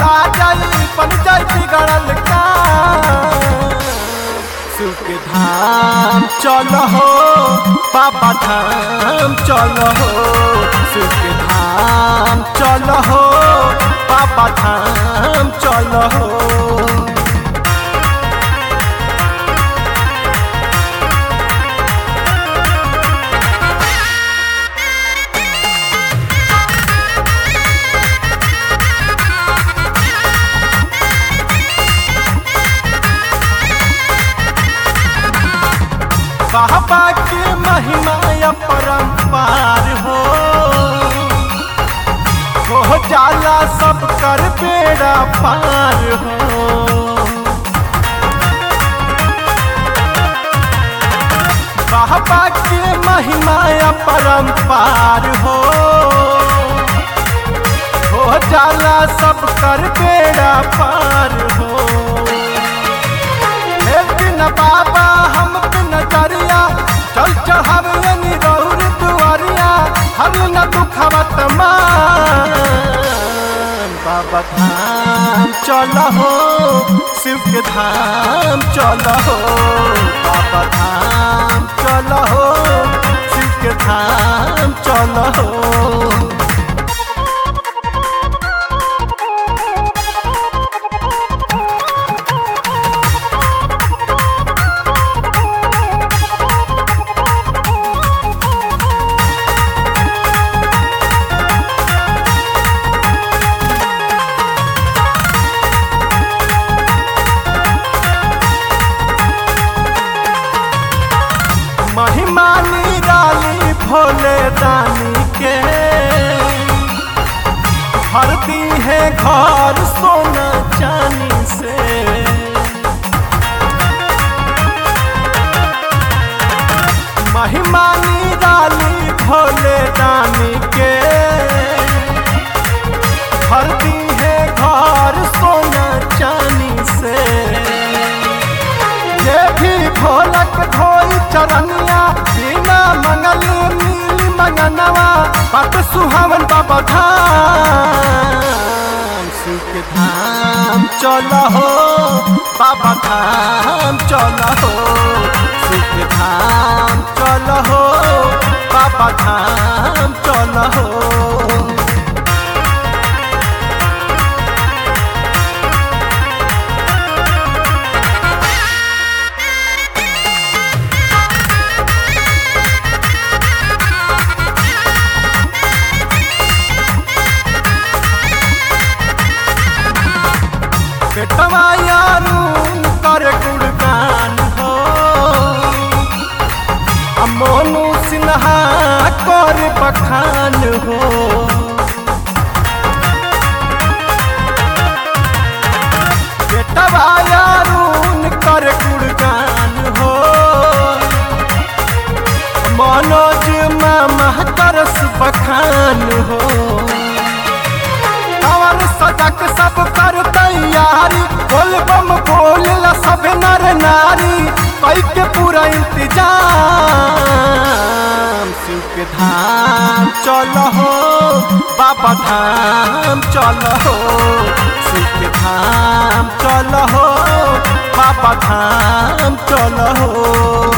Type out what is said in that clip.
भुला जाई बन जाई बिगड़ल का। शिव के धाम चलो हो, बाबा धाम चलो हो, शिव के धाम चलो हो, बाबा धाम चलो हो। बाबा की महिमा अपरंपार हो जाला सब कर बेड़ा पार हो। बाबा की महिमा अपरंपार हो जाला सब कर बेड़ा पार हो। लेकिन बाबा हम नजरिया चल चढ़ावे रौर दुआरिया, हम न दुखवत मान। बाबा धाम चलो हो, शिव के धाम चलो हो, बाबा धाम चलो हो, शिव के धाम चलो हो। महिमा निराली भोले दानी के, भरती है घर सोना चांदी से। महिमा निराली भोले दानी के, भरती है घर सोना चांदी से। ये भी भोलक धोई चरनिया, बिना मंगल मिली मंगनवा, पट सुहावन बाबा धाम। शिव के धाम चलो हो, बाबा धाम चलो हो, शिव के धाम चलो हो, बाबा धाम चलो हो। बेटवा यारून कर गुणगान हो, मोनू सिन्हा कर बखान हो। बेटवा यारून कर गुणगान हो, मनोज मामा करस बखान हो। सजक सब कर तैयारी, बोल बम बोल सब नर नारी, कई के पूरा इंतजाम। शिव के धाम चलो हो, बाबा धाम चलो हो, शिव के धाम चलो हो, बाबा धाम चलो हो।